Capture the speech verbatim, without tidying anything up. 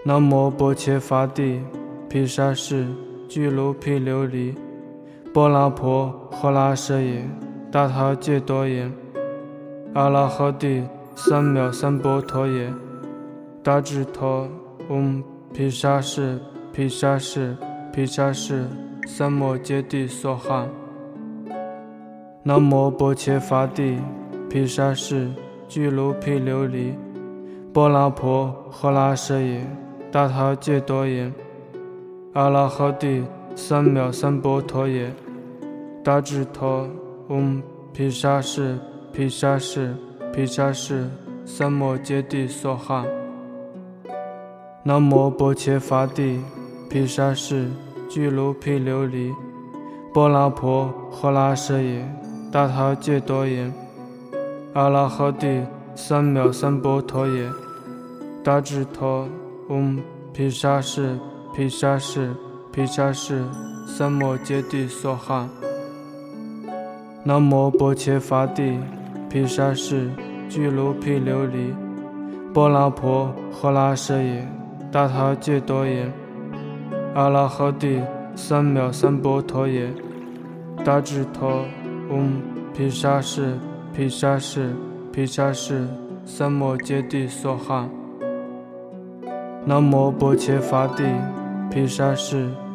南无般伽伐帝，毗沙士俱卢毗琉璃，波那婆诃那舍耶，达他揭多耶，阿拉哈帝三藐三波陀耶，达智陀嗡毗沙士毗沙士毗沙士三摩揭谛娑哈。南无般伽伐帝，毗沙士俱卢毗琉璃，波那婆诃那舍耶，达他揭多耶，阿拉哈帝三藐三波陀耶，达智陀嗡毗沙士毗沙士毗沙士三摩揭谛娑哈。南无般伽伐帝，毗沙士俱卢毗琉璃，波那婆诃那舍耶，达他揭多耶，阿拉哈帝三藐三波陀耶，达智陀嗡毗沙士毗沙士毗沙士三摩揭谛娑哈。南无般伽伐帝，毗沙士俱卢毗琉璃，波那婆诃那舍耶，达他揭多耶，阿拉哈帝三藐三波陀耶，达智陀嗡毗沙士毗沙士毗沙士三摩揭谛娑哈。南无般伽伐帝，毗沙士